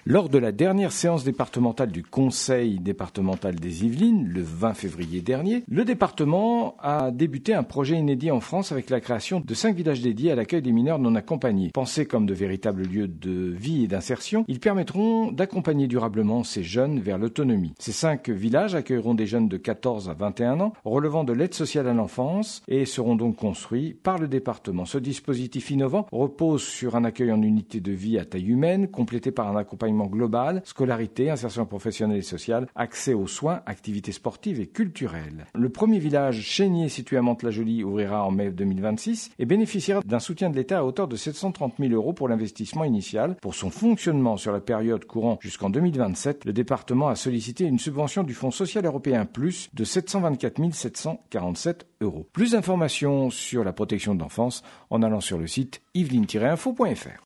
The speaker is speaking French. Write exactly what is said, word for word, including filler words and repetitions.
Lors de la dernière séance départementale du Conseil départemental des Yvelines, le vingt février dernier, le département a débuté un projet inédit en France avec la création de cinq villages dédiés à l'accueil des mineurs non accompagnés. Pensés comme de véritables lieux de vie et d'insertion, ils permettront d'accompagner durablement ces jeunes vers l'autonomie. Ces cinq villages accueilleront des jeunes de quatorze à vingt et un ans, relevant de l'aide sociale à l'enfance et seront donc construits par le département. Ce dispositif innovant repose sur un accueil en unité de vie à taille humaine, complété par un accompagnement global, scolarité, insertion professionnelle et sociale, accès aux soins, activités sportives et culturelles. Le premier village, Chénier, situé à Mantes-la-Jolie, ouvrira en mai deux mille vingt-six et bénéficiera d'un soutien de l'État à hauteur de sept cent trente mille euros pour l'investissement initial. Pour son fonctionnement sur la période courant jusqu'en deux mille vingt-sept, le département a sollicité une subvention du Fonds social européen plus de sept cent vingt-quatre mille sept cent quarante-sept euros. Plus d'informations sur la protection de l'enfance en allant sur le site yveline tiret info point f r.